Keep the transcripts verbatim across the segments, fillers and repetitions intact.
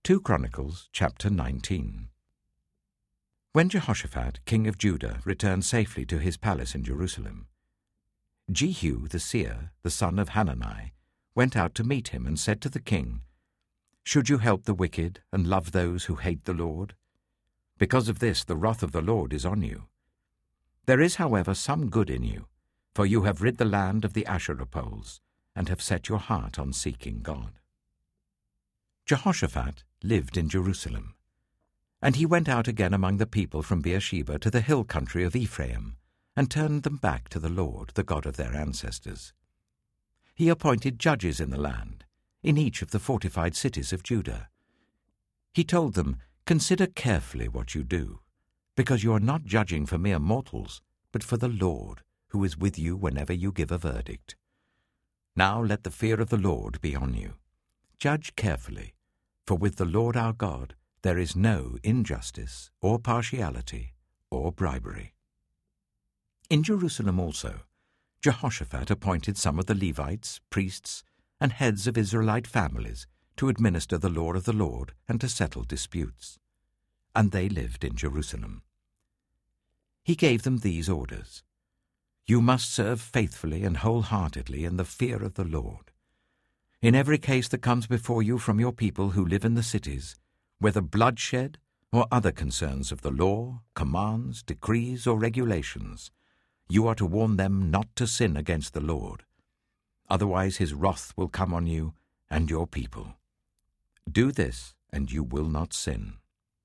Second Chronicles chapter nineteen. When Jehoshaphat, king of Judah, returned safely to his palace in Jerusalem, Jehu the seer, the son of Hanani, went out to meet him and said to the king, "Should you help the wicked and love those who hate the Lord? Because of this the wrath of the Lord is on you. There is, however, some good in you, for you have rid the land of the Asherah poles, and have set your heart on seeking God." Jehoshaphat lived in Jerusalem, and he went out again among the people from Beersheba to the hill country of Ephraim, and turned them back to the Lord, the God of their ancestors. He appointed judges in the land, in each of the fortified cities of Judah. He told them, "Consider carefully what you do, because you are not judging for mere mortals, but for the Lord, who is with you whenever you give a verdict. Now let the fear of the Lord be on you. Judge carefully, for with the Lord our God there is no injustice or partiality or bribery." In Jerusalem also, Jehoshaphat appointed some of the Levites, priests, and heads of Israelite families to administer the law of the Lord and to settle disputes. And they lived in Jerusalem. He gave them these orders: "You must serve faithfully and wholeheartedly in the fear of the Lord. In every case that comes before you from your people who live in the cities, whether bloodshed or other concerns of the law, commands, decrees, or regulations, you are to warn them not to sin against the Lord. Otherwise his wrath will come on you and your people. Do this, and you will not sin.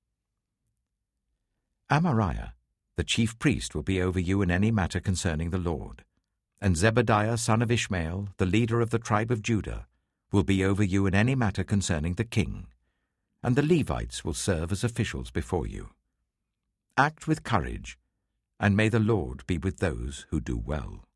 Amariah, the chief priest, will be over you in any matter concerning the Lord, and Zebadiah son of Ishmael, the leader of the tribe of Judah, will be over you in any matter concerning the king, and the Levites will serve as officials before you. Act with courage, and may the Lord be with those who do well."